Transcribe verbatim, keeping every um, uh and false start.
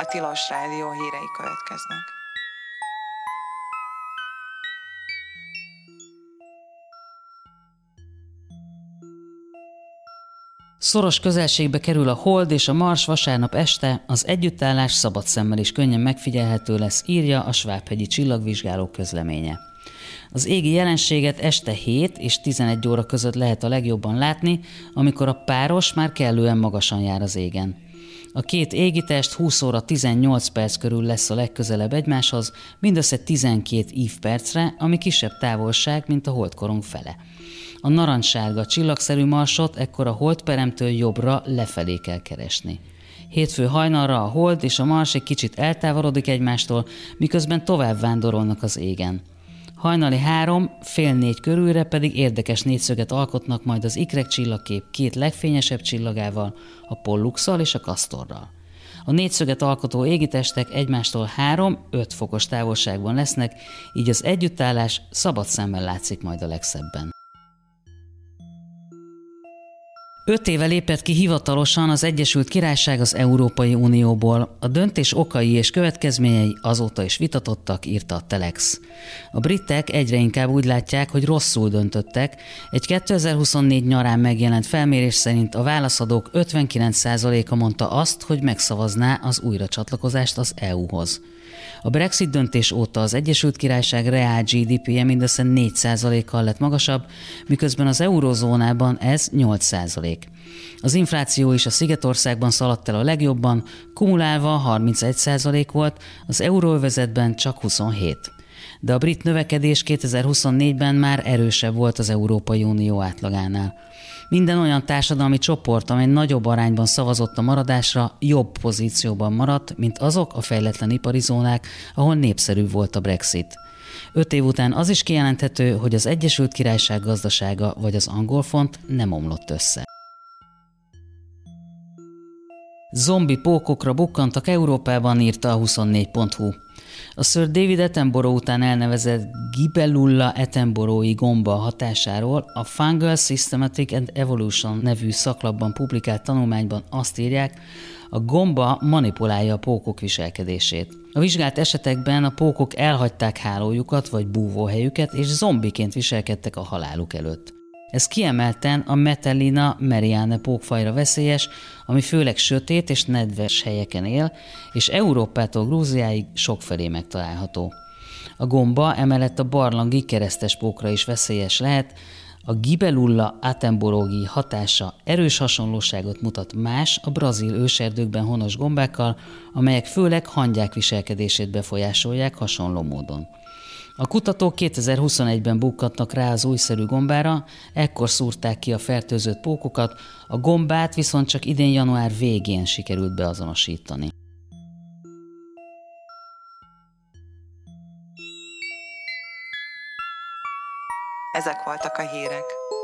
Tilos Rádió hírei következnek. Szoros közelségbe kerül a Hold és a Mars vasárnap este, az együttállás szabad szemmel is könnyen megfigyelhető lesz, írja a Svábhegyi Csillagvizsgálók közleménye. Az égi jelenséget este hét és tizenegy óra között lehet a legjobban látni, amikor a páros már kellően magasan jár az égen. A két égitest húsz óra tizennyolc perc körül lesz a legközelebb egymáshoz, mindössze tizenkét ívpercre, ami kisebb távolság, mint a holdkorong fele. A narancssárga csillagszerű Marsot ekkor a holdperemtől jobbra lefelé kell keresni. Hétfő hajnalra a Hold és a Mars egy kicsit eltávolodik egymástól, miközben tovább vándorolnak az égen. Hajnali három, fél négy körülre pedig érdekes négyszöget alkotnak majd az ikrek csillagkép két legfényesebb csillagával, a Polluxal és a Castorral. A négyszöget alkotó égitestek egymástól három-öt fokos távolságban lesznek, így az együttállás szabad szemmel látszik majd a legszebben. Öt éve lépett ki hivatalosan az Egyesült Királyság az Európai Unióból. A döntés okai és következményei azóta is vitatottak, írta a Telex. A britek egyre inkább úgy látják, hogy rosszul döntöttek. Egy kétezer-huszonnégy nyarán megjelent felmérés szerint a válaszadók ötvenkilenc százaléka mondta azt, hogy megszavazná az újracsatlakozást az é u-hoz. A Brexit döntés óta az Egyesült Királyság reál gé dé pé-je mindössze négy százalékkal lett magasabb, miközben az eurózónában ez nyolc százalék. Az infláció is a Szigetországban szaladt el a legjobban, kumulálva harmincegy százalék volt, az euróövezetben csak huszonhét. De a brit növekedés kétezer-huszonnégyben már erősebb volt az Európai Unió átlagánál. Minden olyan társadalmi csoport, amely nagyobb arányban szavazott a maradásra, jobb pozícióban maradt, mint azok a fejletlen ipari zónák, ahol népszerű volt a Brexit. Öt év után az is kijelenthető, hogy az Egyesült Királyság gazdasága vagy az angol font nem omlott össze. Zombi pókokra bukkantak Európában, írta a huszonnégy pont hu. A Sir David Attenborough után elnevezett Gibellula attenboroughi gomba hatásáról a Fungal Systematic and Evolution nevű szaklapban publikált tanulmányban azt írják, a gomba manipulálja a pókok viselkedését. A vizsgált esetekben a pókok elhagyták hálójukat vagy búvóhelyüket, és zombiként viselkedtek a haláluk előtt. Ez kiemelten a Metellina meriane pókfajra veszélyes, ami főleg sötét és nedves helyeken él, és Európától Grúziáig sokfelé megtalálható. A gomba emellett a barlangi keresztes pókra is veszélyes lehet. A Gibellula attenboroughi hatása erős hasonlóságot mutat más a brazil őserdőkben honos gombákkal, amelyek főleg hangyák viselkedését befolyásolják hasonló módon. A kutatók kétezer-huszonegyben bukkantnak rá az újszerű gombára, ekkor szúrták ki a fertőzött pókokat, a gombát viszont csak idén január végén sikerült beazonosítani. Ezek voltak a hírek.